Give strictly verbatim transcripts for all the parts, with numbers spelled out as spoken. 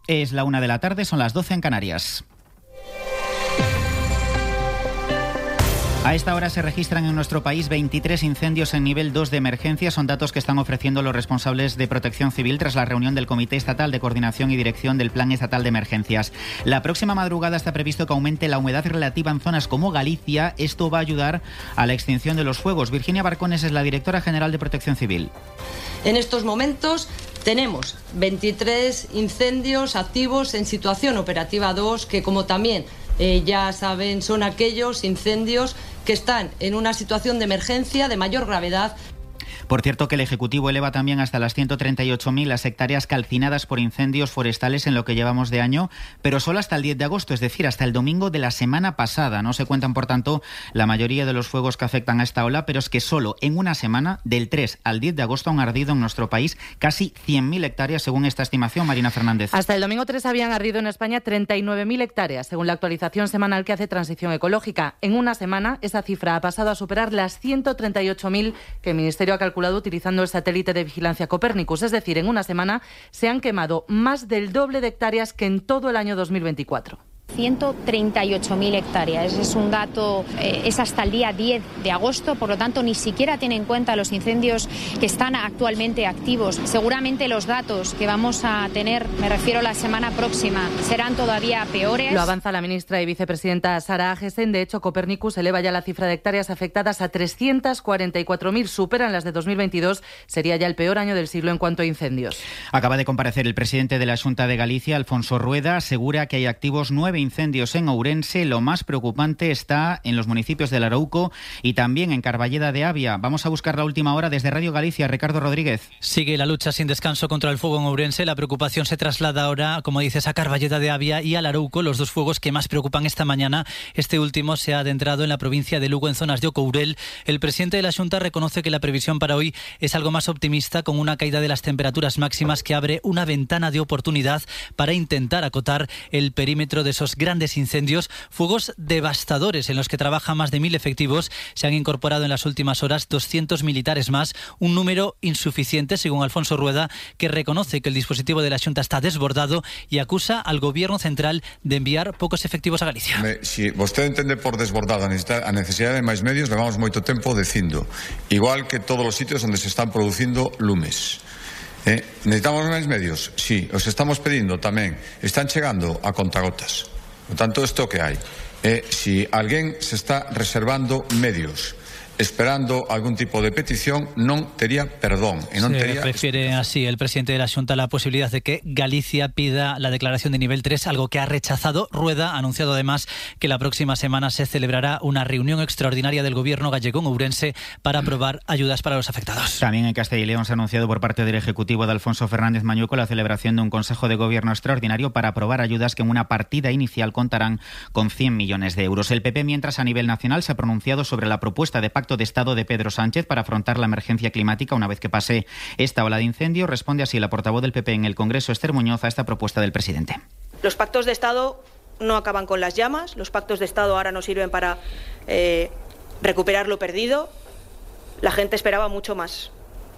Es la una de la tarde, son las doce en Canarias. A esta hora se registran en nuestro país veintitrés incendios en nivel dos de emergencia. Son datos que están ofreciendo los responsables de Protección Civil tras la reunión del Comité Estatal de Coordinación y Dirección del Plan Estatal de Emergencias. La próxima madrugada está previsto que aumente la humedad relativa en zonas como Galicia. Esto va a ayudar a la extinción de los fuegos. Virginia Barcones es la directora general de Protección Civil. En estos momentos tenemos veintitrés incendios activos en situación operativa dos, que como también eh, ya saben son aquellos incendios que están en una situación de emergencia de mayor gravedad. Por cierto, que el Ejecutivo eleva también hasta las ciento treinta y ocho mil las hectáreas calcinadas por incendios forestales en lo que llevamos de año, pero solo hasta el diez de agosto, es decir, hasta el domingo de la semana pasada. No se cuentan, por tanto, la mayoría de los fuegos que afectan a esta ola, pero es que solo en una semana, del tres al diez de agosto, han ardido en nuestro país casi cien mil hectáreas, según esta estimación. Marina Fernández. Hasta el domingo tres habían ardido en España treinta y nueve mil hectáreas, según la actualización semanal que hace Transición Ecológica. En una semana, esa cifra ha pasado a superar las ciento treinta y ocho mil que el Ministerio ha calculado utilizando el satélite de vigilancia Copérnicus. Es decir, en una semana se han quemado más del doble de hectáreas que en todo el año dos mil veinticuatro. ciento treinta y ocho mil hectáreas. Es un dato, eh, es hasta el día diez de agosto, por lo tanto ni siquiera tiene en cuenta los incendios que están actualmente activos. Seguramente los datos que vamos a tener, me refiero a la semana próxima, serán todavía peores. Lo avanza la ministra y vicepresidenta Sara Agesen. De hecho, Copérnicus eleva ya la cifra de hectáreas afectadas a trescientas cuarenta y cuatro mil, superan las de dos mil veintidós. Sería ya el peor año del siglo en cuanto a incendios. Acaba de comparecer el presidente de la Xunta de Galicia, Alfonso Rueda. Asegura que hay activos nueve incendios en Ourense. Lo más preocupante está en los municipios de Larouco y también en Carballeda de Avia. Vamos a buscar la última hora desde Radio Galicia. Ricardo Rodríguez. Sigue la lucha sin descanso contra el fuego en Ourense. La preocupación se traslada ahora, como dices, a Carballeda de Avia y a Larouco, los dos fuegos que más preocupan esta mañana. Este último se ha adentrado en la provincia de Lugo, en zonas de Ocourel. El presidente de la Xunta reconoce que la previsión para hoy es algo más optimista, con una caída de las temperaturas máximas que abre una ventana de oportunidad para intentar acotar el perímetro de esos grandes incendios, fuegos devastadores en los que trabajan más de mil efectivos. Se han incorporado en las últimas horas doscientos militares más, un número insuficiente, según Alfonso Rueda, que reconoce que el dispositivo de la Xunta está desbordado y acusa al Gobierno central de enviar pocos efectivos a Galicia. Si vostede entende por desbordado a necesidade de máis medios, levamos moito tempo dicindo, igual que todos os sitios onde se están producindo lumes. Eh, necesitamos máis medios? Sí, os estamos pedindo tamén. Están chegando a contagotas. Por tanto, isto que hai. Eh, si alguén se está reservando medios esperando algún tipo de petición, non tería perdón. E non Se tería... refiere así el presidente de la Xunta a la posibilidad de que Galicia pida la declaración de nivel tres, algo que ha rechazado. Rueda ha anunciado además que la próxima semana se celebrará una reunión extraordinaria del Gobierno gallego en Ourense para aprobar ayudas para los afectados. También en Castilla y León se ha anunciado por parte del Ejecutivo de Alfonso Fernández Mañueco la celebración de un Consejo de Gobierno extraordinario para aprobar ayudas que en una partida inicial contarán con cien millones de euros. El P P, mientras, a nivel nacional se ha pronunciado sobre la propuesta de pacto de Estado de Pedro Sánchez para afrontar la emergencia climática una vez que pase esta ola de incendios. Responde así la portavoz del P P en el Congreso, Esther Muñoz, a esta propuesta del presidente. Los pactos de Estado no acaban con las llamas. Los pactos de Estado ahora nos sirven para eh, recuperar lo perdido. La gente esperaba mucho más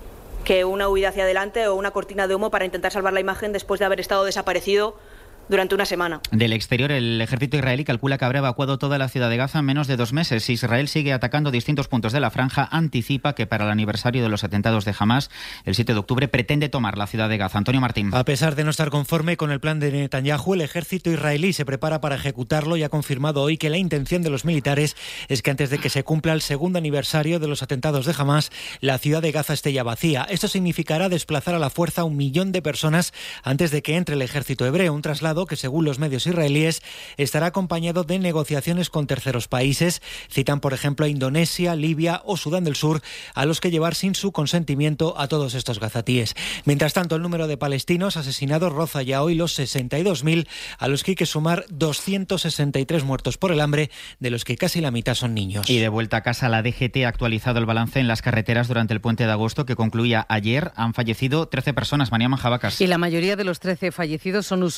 que una huida hacia adelante o una cortina de humo para intentar salvar la imagen después de haber estado desaparecido durante una semana. Del exterior, el ejército israelí calcula que habrá evacuado toda la ciudad de Gaza en menos de dos meses. Israel sigue atacando distintos puntos de la franja. Anticipa que para el aniversario de los atentados de Hamás, el siete de octubre, pretende tomar la ciudad de Gaza. Antonio Martín. A pesar de no estar conforme con el plan de Netanyahu, el ejército israelí se prepara para ejecutarlo y ha confirmado hoy que la intención de los militares es que antes de que se cumpla el segundo aniversario de los atentados de Hamás, la ciudad de Gaza esté ya vacía. Esto significará desplazar a la fuerza a un millón de personas antes de que entre el ejército hebreo, un traslado que, según los medios israelíes, estará acompañado de negociaciones con terceros países. Citan, por ejemplo, a Indonesia, Libia o Sudán del Sur, a los que llevar sin su consentimiento a todos estos gazatíes. Mientras tanto, el número de palestinos asesinados roza ya hoy los sesenta y dos mil, a los que hay que sumar doscientos sesenta y tres muertos por el hambre, de los que casi la mitad son niños. Y de vuelta a casa, la D G T ha actualizado el balance en las carreteras durante el puente de agosto, que concluía ayer. Han fallecido trece personas. María Manjabacas. Y la mayoría de los trece fallecidos son usuarios vulnerables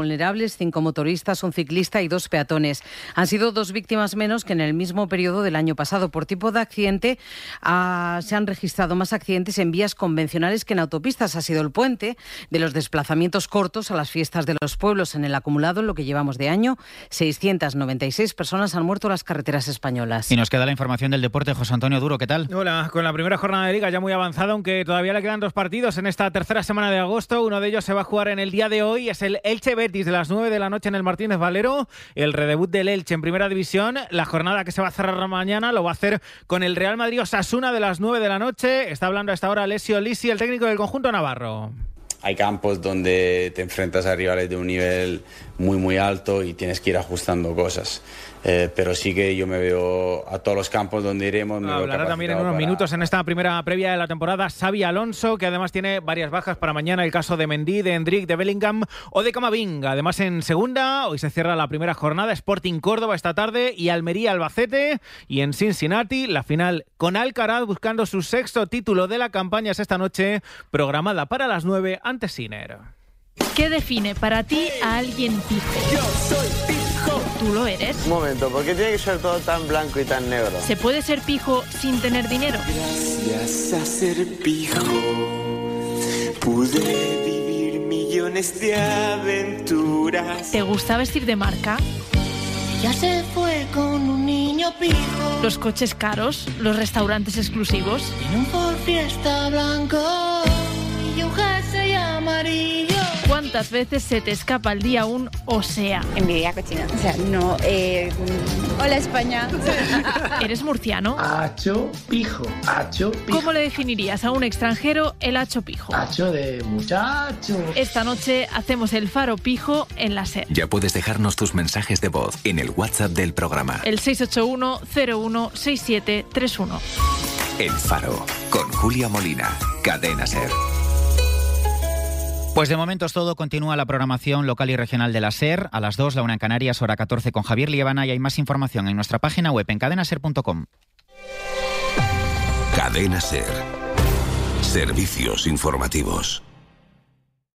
vulnerables, cinco motoristas, un ciclista y dos peatones. Han sido dos víctimas menos que en el mismo periodo del año pasado. Por tipo de accidente, ah, se han registrado más accidentes en vías convencionales que en autopistas. Ha sido el puente de los desplazamientos cortos a las fiestas de los pueblos. En el acumulado, en lo que llevamos de año, seiscientas noventa y seis personas han muerto en las carreteras españolas. Y nos queda la información del deporte. José Antonio Duro, ¿qué tal? Hola, con la primera jornada de Liga ya muy avanzada, aunque todavía le quedan dos partidos en esta tercera semana de agosto. Uno de ellos se va a jugar en el día de hoy, es el Elche-Betis de las nueve de la noche en el Martínez Valero, el redebut del Elche en Primera División. La jornada que se va a cerrar mañana lo va a hacer con el Real Madrid-Osasuna de las nueve de la noche. Está hablando a esta hora Alessio Lisi, el técnico del conjunto navarro. Hay campos donde te enfrentas a rivales de un nivel muy muy alto y tienes que ir ajustando cosas. Eh, pero sí que yo me veo a todos los campos donde iremos. Me Hablará veo también en unos para... minutos en esta primera previa de la temporada Xabi Alonso, que además tiene varias bajas para mañana, el caso de Mendy, de Hendrik, de Bellingham o de Camavinga. Además, en segunda, hoy se cierra la primera jornada, Sporting Córdoba esta tarde y Almería Albacete, y en Cincinnati la final con Alcaraz buscando su sexto título de la campaña es esta noche, programada para las nueve ante Sinner. ¿Qué define para ti a alguien pijo? Yo soy pijo. ¿Tú lo eres? Un momento, ¿por qué tiene que ser todo tan blanco y tan negro? ¿Se puede ser pijo sin tener dinero? Gracias a ser pijo pude vivir millones de aventuras. ¿Te gusta vestir de marca? Ya se fue con un niño pijo. ¿Los coches caros? ¿Los restaurantes exclusivos? En un Ford Fiesta blanco y un jersey amarillo. ¿Cuántas veces se te escapa al día un o sea? Envidia cochina. O sea, no... Eh, hola, España. ¿Eres murciano? Hacho pijo. Hacho pijo. ¿Cómo le definirías a un extranjero el hacho pijo? Hacho de muchacho. Esta noche hacemos el Faro Pijo en la SER. Ya puedes dejarnos tus mensajes de voz en el WhatsApp del programa. El seis ocho uno cero uno seis siete tres uno. El Faro, con Julia Molina. Cadena SER. Pues de momento es todo. Continúa la programación local y regional de la SER. A las dos, la una en Canarias, hora catorce con Javier Liébana, y hay más información en nuestra página web en cadena ser punto com. Cadena SER. Servicios informativos.